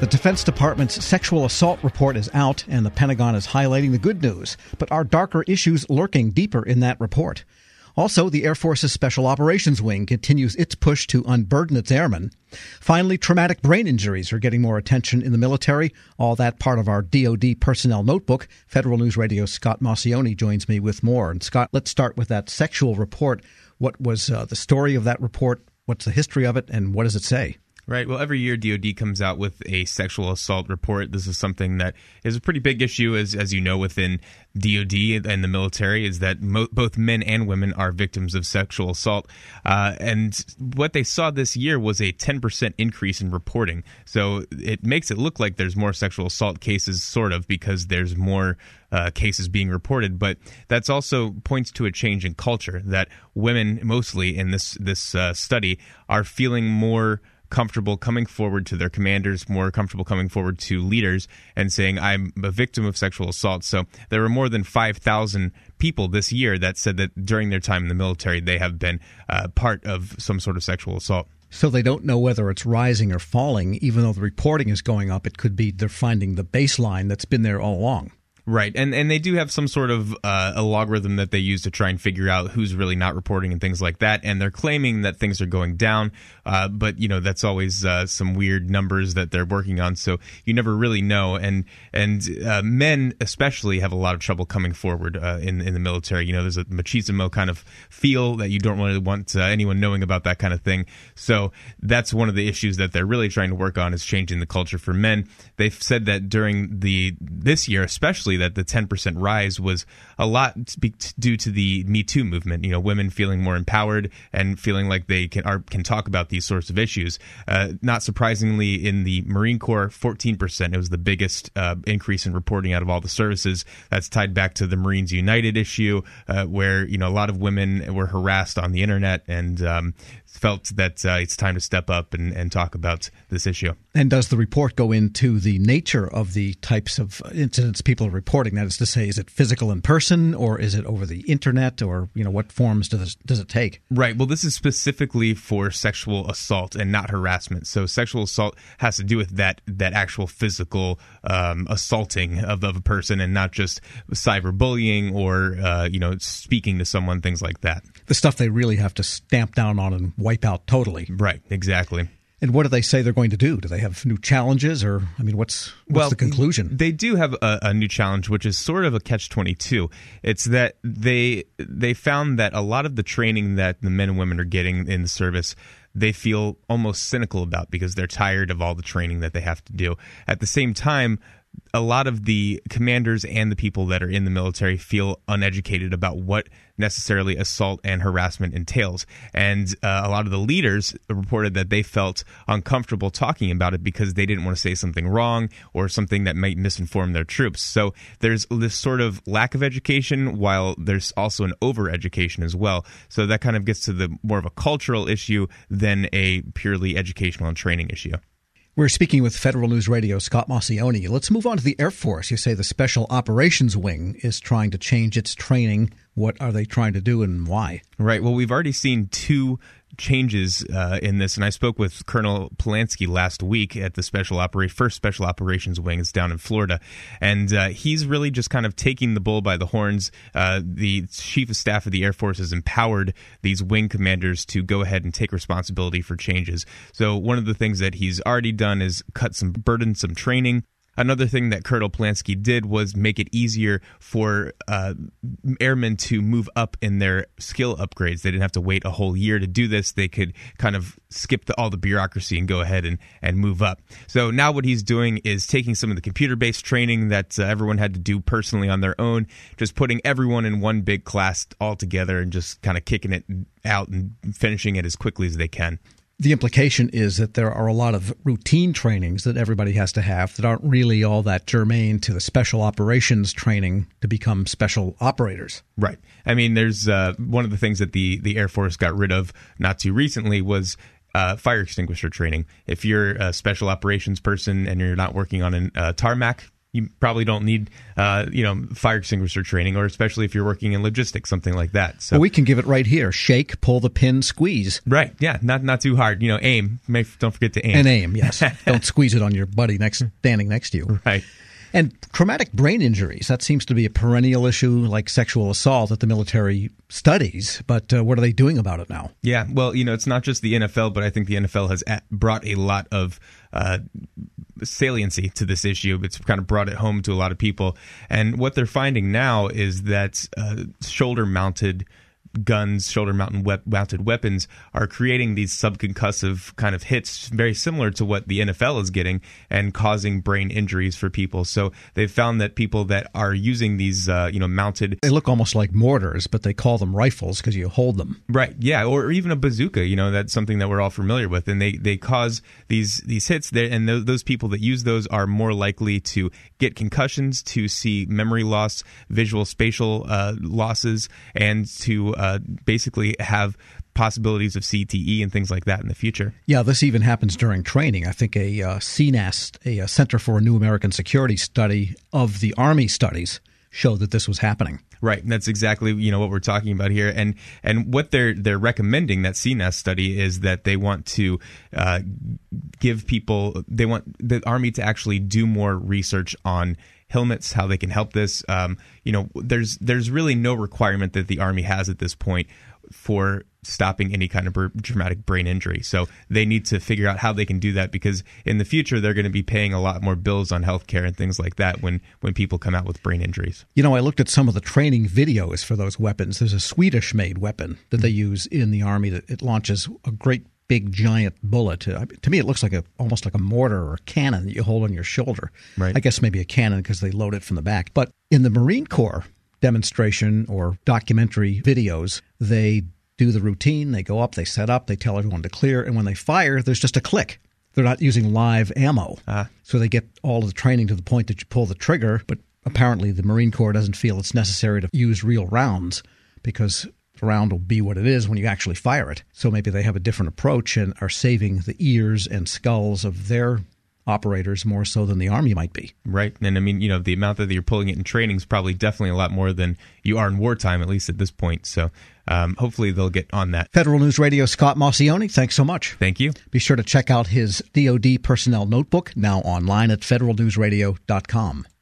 The Defense Department's sexual assault report is out, and the Pentagon is highlighting the good news. But are darker issues lurking deeper in that report? Also, the Air Force's Special Operations Wing continues its push to unburden its airmen. Finally, traumatic brain injuries are getting more attention in the military. All that part of our DoD Personnel Notebook. Federal News Radio's Scott Maucione joins me with more. And Scott, let's start with that sexual report. What was the story of that report? What's the history of it, and what does it say? Right. Well, every year DoD comes out with a sexual assault report. This is something that is a pretty big issue, as you know, within DoD and the military, is that both men and women are victims of sexual assault. And what they saw this year was a 10% increase in reporting. So it makes it look like there's more sexual assault cases, sort of, because there's more cases being reported. But that's also points to a change in culture, that women, mostly in this study, are feeling more comfortable coming forward to their commanders, more comfortable coming forward to leaders and saying, I'm a victim of sexual assault. So there were more than 5,000 people this year that said that during their time in the military, they have been part of some sort of sexual assault. So they don't know whether it's rising or falling. Even though the reporting is going up, it could be they're finding the baseline that's been there all along. Right. And they do have some sort of a logarithm that they use to try and figure out who's really not reporting and things like that. And they're claiming that things are going down. But, you know, that's always some weird numbers that they're working on. So you never really know. And men especially have a lot of trouble coming forward in the military. You know, there's a machismo kind of feel that you don't really want anyone knowing about that kind of thing. So that's one of the issues that they're really trying to work on, is changing the culture for men. They've said that during this year especially, that the 10% rise was a lot due to the Me Too movement. You know, women feeling more empowered and feeling like they can talk about these sorts of issues. Not surprisingly, in the Marine Corps, 14%. It was the biggest increase in reporting out of all the services. That's tied back to the Marines United issue, where, you know, a lot of women were harassed on the internet and felt that it's time to step up and talk about this issue. And does the report go into the nature of the types of incidents people are reporting? That is to say, is it physical in person, or is it over the internet, or, you know, what forms does it take? Right. Well, this is specifically for sexual assault and not harassment. So sexual assault has to do with that actual physical assaulting of a person, and not just cyberbullying or you know, speaking to someone, things like that. The stuff they really have to stamp down on and wipe out totally. Right. Exactly. And what do they say they're going to do? Do they have new challenges, or, I mean, what's the conclusion? They do have a new challenge, which is sort of a catch-22. It's that they found that a lot of the training that the men and women are getting in the service, they feel almost cynical about, because they're tired of all the training that they have to do. At the same time, a lot of the commanders and the people that are in the military feel uneducated about what necessarily assault and harassment entails. And a lot of the leaders reported that they felt uncomfortable talking about it because they didn't want to say something wrong or something that might misinform their troops. So there's this sort of lack of education, while there's also an over-education as well. So that kind of gets to the more of a cultural issue than a purely educational and training issue. We're speaking with Federal News Radio's Scott Maucione. Let's move on to the Air Force. You say the Special Operations Wing is trying to change its training. What are they trying to do, and why? Right. Well, we've already seen two changes in this, and I spoke with Colonel Polanski last week at the first Special Operations Wing. It's down in Florida, and he's really just kind of taking the bull by the horns. The Chief of Staff of the Air Force has empowered these wing commanders to go ahead and take responsibility for changes. So one of the things that he's already done is cut some burdensome training. Another thing that Colonel Polanski did was make it easier for airmen to move up in their skill upgrades. They didn't have to wait a whole year to do this. They could kind of skip all the bureaucracy and go ahead and move up. So now what he's doing is taking some of the computer-based training that everyone had to do personally on their own, just putting everyone in one big class all together and just kind of kicking it out and finishing it as quickly as they can. The implication is that there are a lot of routine trainings that everybody has to have that aren't really all that germane to the special operations training to become special operators. Right. I mean, there's one of the things that the Air Force got rid of not too recently was fire extinguisher training. If you're a special operations person and you're not working on a tarmac, you probably don't need, fire extinguisher training, or especially if you're working in logistics, something like that. So we can give it right here. Shake, pull the pin, squeeze. Right. Yeah. Not too hard. Aim. Don't forget to aim. And aim, yes. Don't squeeze it on your buddy standing next to you. Right. And traumatic brain injuries, that seems to be a perennial issue like sexual assault that the military studies. But what are they doing about it now? Yeah, well, it's not just the NFL, but I think the NFL has brought a lot of saliency to this issue. It's kind of brought it home to a lot of people. And what they're finding now is that shoulder-mounted guns, shoulder-mounted weapons are creating these subconcussive kind of hits very similar to what the NFL is getting and causing brain injuries for people. So they've found that people that are using these, mounted... They look almost like mortars, but they call them rifles because you hold them. Right, yeah, or even a bazooka, that's something that we're all familiar with. And they cause these hits there, and those people that use those are more likely to get concussions, to see memory loss, visual spatial losses, and to basically have possibilities of CTE and things like that in the future. Yeah, this even happens during training. I think a CNAS, a Center for New American Security study of the Army studies, showed that this was happening. Right, and that's exactly what we're talking about here, and what they're recommending, that CNAS study, is that they want to they want the Army to actually do more research on helmets, how they can help this. There's really no requirement that the Army has at this point for stopping any kind of traumatic brain injury. So they need to figure out how they can do that, because in the future they're going to be paying a lot more bills on healthcare and things like that when people come out with brain injuries. I looked at some of the training videos for those weapons. There's a Swedish-made weapon that they use in the Army that it launches a great big giant bullet. To me, it looks like almost like a mortar or a cannon that you hold on your shoulder. Right. I guess maybe a cannon because they load it from the back. But in the Marine Corps demonstration or documentary videos, they do the routine. They go up, they set up, they tell everyone to clear, and when they fire, there's just a click. They're not using live ammo. So they get all of the training to the point that you pull the trigger, but apparently the Marine Corps doesn't feel it's necessary to use real rounds because the round will be what it is when you actually fire it. So maybe they have a different approach and are saving the ears and skulls of their operators more so than the Army might be. Right. And I mean, the amount that you're pulling it in training is probably definitely a lot more than you are in wartime, at least at this point. So hopefully they'll get on that. Federal News Radio, Scott Maucione, thanks so much. Thank you. Be sure to check out his DoD Personnel Notebook, now online at federalnewsradio.com.